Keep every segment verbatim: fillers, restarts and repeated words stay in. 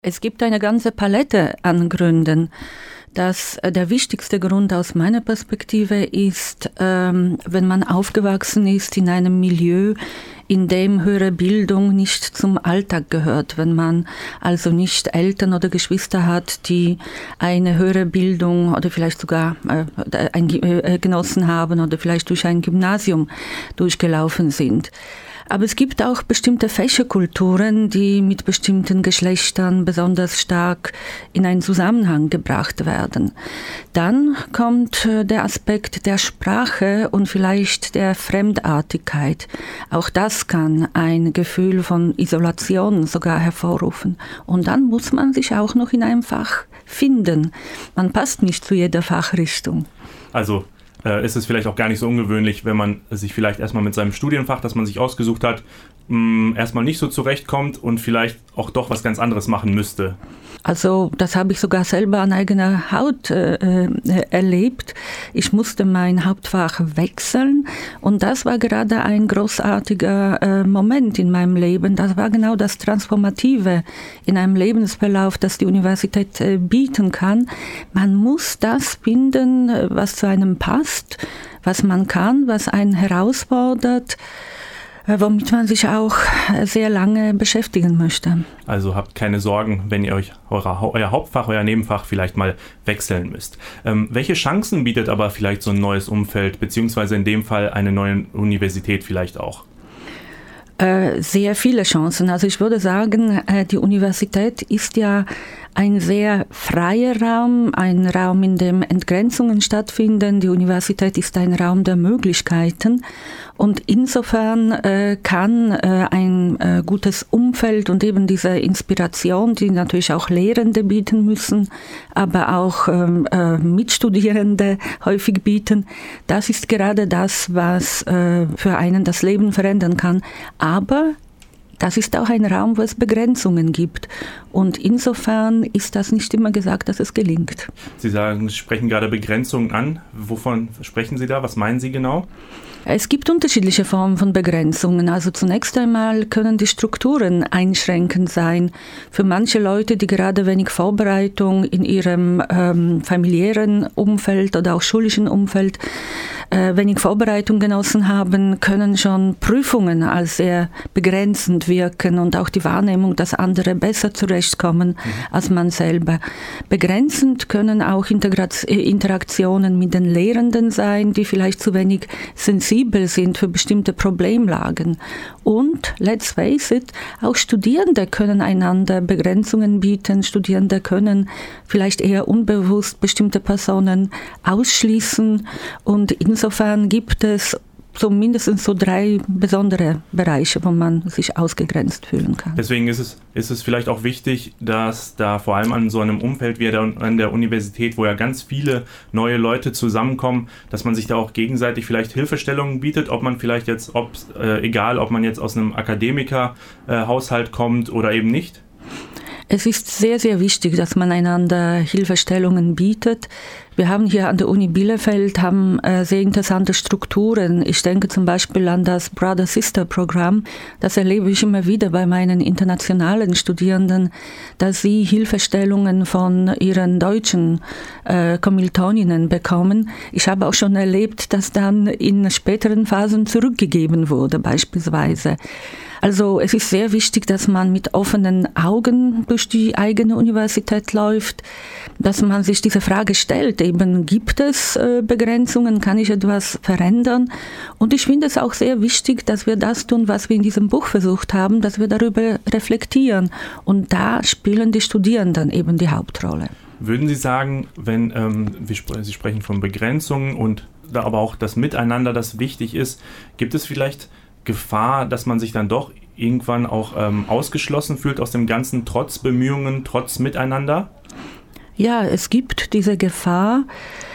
Es gibt eine ganze Palette an Gründen. Das, der wichtigste Grund aus meiner Perspektive ist, ähm, wenn man aufgewachsen ist in einem Milieu, in dem höhere Bildung nicht zum Alltag gehört. Wenn man also nicht Eltern oder Geschwister hat, die eine höhere Bildung oder vielleicht sogar äh, ein, äh, genossen haben oder vielleicht durch ein Gymnasium durchgelaufen sind. Aber es gibt auch bestimmte Fächerkulturen, die mit bestimmten Geschlechtern besonders stark in einen Zusammenhang gebracht werden. Dann kommt der Aspekt der Sprache und vielleicht der Fremdartigkeit. Auch das kann ein Gefühl von Isolation sogar hervorrufen. Und dann muss man sich auch noch in einem Fach finden. Man passt nicht zu jeder Fachrichtung. Also Äh, ist es vielleicht auch gar nicht so ungewöhnlich, wenn man sich vielleicht erstmal mit seinem Studienfach, das man sich ausgesucht hat, mh, erstmal nicht so zurechtkommt und vielleicht auch doch was ganz anderes machen müsste. Also das habe ich sogar selber an eigener Haut äh, äh, erlebt. Ich musste mein Hauptfach wechseln und das war gerade ein großartiger äh, Moment in meinem Leben. Das war genau das Transformative in einem Lebensverlauf, das die Universität äh, bieten kann. Man muss das finden, was zu einem passt, was man kann, was einen herausfordert, womit man sich auch sehr lange beschäftigen möchte. Also habt keine Sorgen, wenn ihr euch eure, euer Hauptfach, euer Nebenfach vielleicht mal wechseln müsst. Ähm, welche Chancen bietet aber vielleicht so ein neues Umfeld, beziehungsweise in dem Fall eine neue Universität vielleicht auch? Sehr viele Chancen. Also ich würde sagen, die Universität ist ja ein sehr freier Raum, ein Raum, in dem Entgrenzungen stattfinden. Die Universität ist ein Raum der Möglichkeiten und insofern äh, kann äh, ein äh, gutes Umfeld und eben diese Inspiration, die natürlich auch Lehrende bieten müssen, aber auch ähm, äh, Mitstudierende häufig bieten, das ist gerade das, was äh, für einen das Leben verändern kann. Aber das ist auch ein Raum, wo es Begrenzungen gibt. Und insofern ist das nicht immer gesagt, dass es gelingt. Sie sagen, Sie sprechen gerade Begrenzungen an. Wovon sprechen Sie da? Was meinen Sie genau? Es gibt unterschiedliche Formen von Begrenzungen. Also zunächst einmal können die Strukturen einschränkend sein. Für manche Leute, die gerade wenig Vorbereitung in ihrem ähm, familiären Umfeld oder auch schulischen Umfeld äh, wenig Vorbereitung genossen haben, können schon Prüfungen als sehr begrenzend wirken und auch die Wahrnehmung, dass andere besser zurechtkommen mhm. als man selber. Begrenzend können auch Integra- Interaktionen mit den Lehrenden sein, die vielleicht zu wenig sensibel sind für bestimmte Problemlagen. Und, let's face it, auch Studierende können einander Begrenzungen bieten. Studierende können vielleicht eher unbewusst bestimmte Personen ausschließen. Und insofern gibt es zumindest so drei besondere Bereiche, wo man sich ausgegrenzt fühlen kann. Deswegen ist es, ist es vielleicht auch wichtig, dass da vor allem an so einem Umfeld wie der, an der Universität, wo ja ganz viele neue Leute zusammenkommen, dass man sich da auch gegenseitig vielleicht Hilfestellungen bietet, ob man vielleicht jetzt, ob, äh, egal ob man jetzt aus einem Akademikerhaushalt äh, kommt oder eben nicht? Es ist sehr, sehr wichtig, dass man einander Hilfestellungen bietet. Wir haben hier an der Uni Bielefeld haben, äh, sehr interessante Strukturen. Ich denke zum Beispiel an das Brother-Sister-Programm. Das erlebe ich immer wieder bei meinen internationalen Studierenden, dass sie Hilfestellungen von ihren deutschen äh, Kommilitoninnen bekommen. Ich habe auch schon erlebt, dass dann in späteren Phasen zurückgegeben wurde, beispielsweise. Also es ist sehr wichtig, dass man mit offenen Augen durch die eigene Universität läuft, dass man sich diese Frage stellt, eben gibt es äh, Begrenzungen, kann ich etwas verändern? Und ich finde es auch sehr wichtig, dass wir das tun, was wir in diesem Buch versucht haben, dass wir darüber reflektieren. Und da spielen die Studierenden eben die Hauptrolle. Würden Sie sagen, wenn ähm, wir sp- Sie sprechen von Begrenzungen und da aber auch das Miteinander, das wichtig ist, gibt es vielleicht Gefahr, dass man sich dann doch irgendwann auch ähm, ausgeschlossen fühlt aus dem Ganzen, trotz Bemühungen, trotz Miteinander? Ja, es gibt diese Gefahr.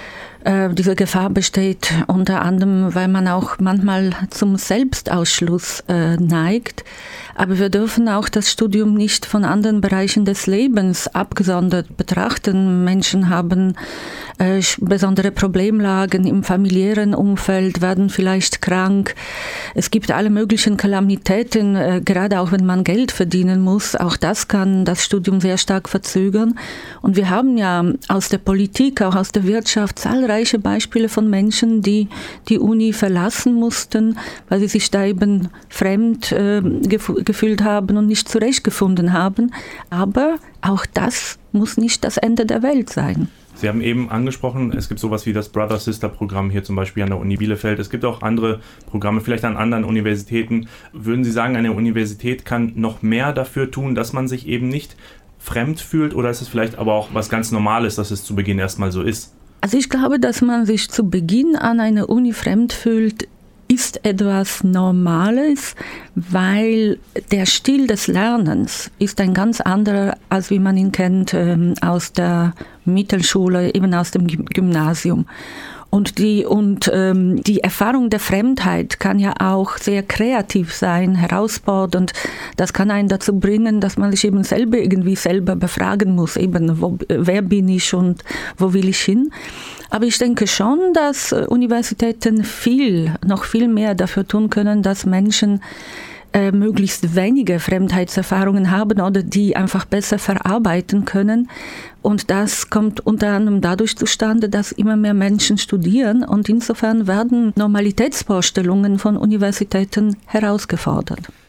Äh, diese Gefahr besteht unter anderem, weil man auch manchmal zum Selbstausschluss äh, neigt. Aber wir dürfen auch das Studium nicht von anderen Bereichen des Lebens abgesondert betrachten. Menschen haben äh, besondere Problemlagen im familiären Umfeld, werden vielleicht krank. Es gibt alle möglichen Kalamitäten, äh, gerade auch wenn man Geld verdienen muss. Auch das kann das Studium sehr stark verzögern. Und wir haben ja aus der Politik, auch aus der Wirtschaft zahlreiche Beispiele von Menschen, die die Uni verlassen mussten, weil sie sich da eben fremd äh, gef- gefühlt haben und nicht zurechtgefunden haben. Aber auch das muss nicht das Ende der Welt sein. Sie haben eben angesprochen, es gibt sowas wie das Brother-Sister-Programm hier zum Beispiel an der Uni Bielefeld. Es gibt auch andere Programme, vielleicht an anderen Universitäten. Würden Sie sagen, eine Universität kann noch mehr dafür tun, dass man sich eben nicht fremd fühlt? Oder ist es vielleicht aber auch was ganz Normales, dass es zu Beginn erstmal so ist? Also ich glaube, dass man sich zu Beginn an einer Uni fremd fühlt, ist etwas Normales, weil der Stil des Lernens ist ein ganz anderer, als wie man ihn kennt ähm, aus der Mittelschule, eben aus dem Gymnasium. Und die, und ähm, die Erfahrung der Fremdheit kann ja auch sehr kreativ sein, herausfordernd. Das kann einen dazu bringen, dass man sich eben selber irgendwie selber befragen muss, eben wo, wer bin ich und wo will ich hin. Aber ich denke schon, dass Universitäten viel, noch viel mehr dafür tun können, dass Menschen äh, möglichst wenige Fremdheitserfahrungen haben oder die einfach besser verarbeiten können. Und das kommt unter anderem dadurch zustande, dass immer mehr Menschen studieren und insofern werden Normalitätsvorstellungen von Universitäten herausgefordert.